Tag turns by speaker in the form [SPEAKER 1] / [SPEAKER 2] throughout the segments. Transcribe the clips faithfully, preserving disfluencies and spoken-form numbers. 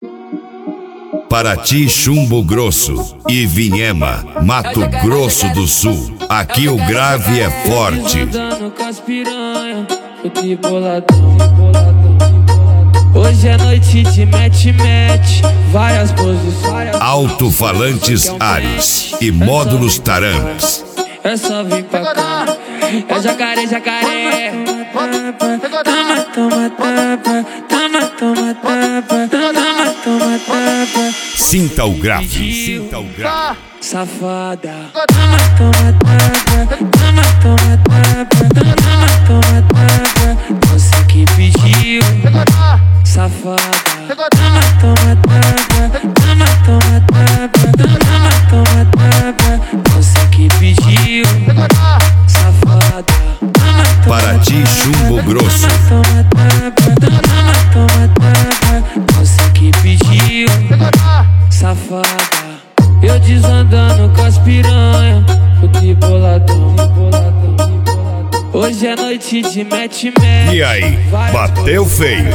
[SPEAKER 1] Paraty, Chumbo Grosso e Vinhema, Mato Grosso do Sul. Aqui o grave é forte.
[SPEAKER 2] Hoje é noite de mete-mete, várias posições.
[SPEAKER 1] Alto-falantes Ares e módulos Taramps.
[SPEAKER 2] É só vir pra cá, é jacaré, jacaré. Toma, toma, tapa, toma, toma, tapa, toma, toma, tapa.
[SPEAKER 1] Sinta o grave, sinta o grave.
[SPEAKER 2] Safada. Toma, toma, tapa, toma, toma, tapa, toma, toma, tapa. Você que pediu, safada. Toma, toma, tapa, toma, toma, tapa, toma, toma, tapa. Você que pediu, safada.
[SPEAKER 1] Paraty, Chumbo Grosso.
[SPEAKER 2] Toma, tapa, toma, toma, tapa. Você que pediu, safada. Eu desandando com as piranha, fui boladão, boladão. Hoje é noite de mete-mete.
[SPEAKER 1] E aí, bateu feio?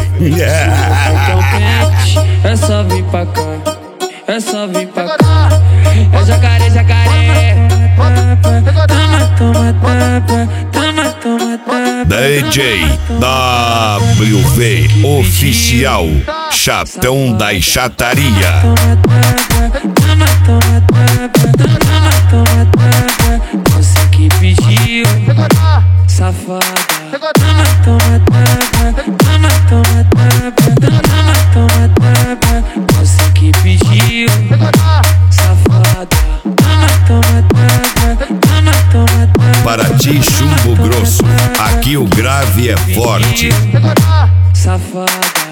[SPEAKER 2] É só vir pra cá, é só vir pra cá. É jacaré, jacaré. Toma, toma, tapa, toma, toma, tapa.
[SPEAKER 1] D J W V Oficial, Chatão da Chataria.
[SPEAKER 2] Toma, toma, tapa, toma, toma, tapa. Você que pediu, safada. Toma, toma, tapa, toma, toma, tapa, toma, toma, tapa. Você que pediu, safada. Toma, toma, tapa, toma, toma, tapa.
[SPEAKER 1] Paraty, Chumbo Grosso. Aqui o grave é forte.
[SPEAKER 2] Safada.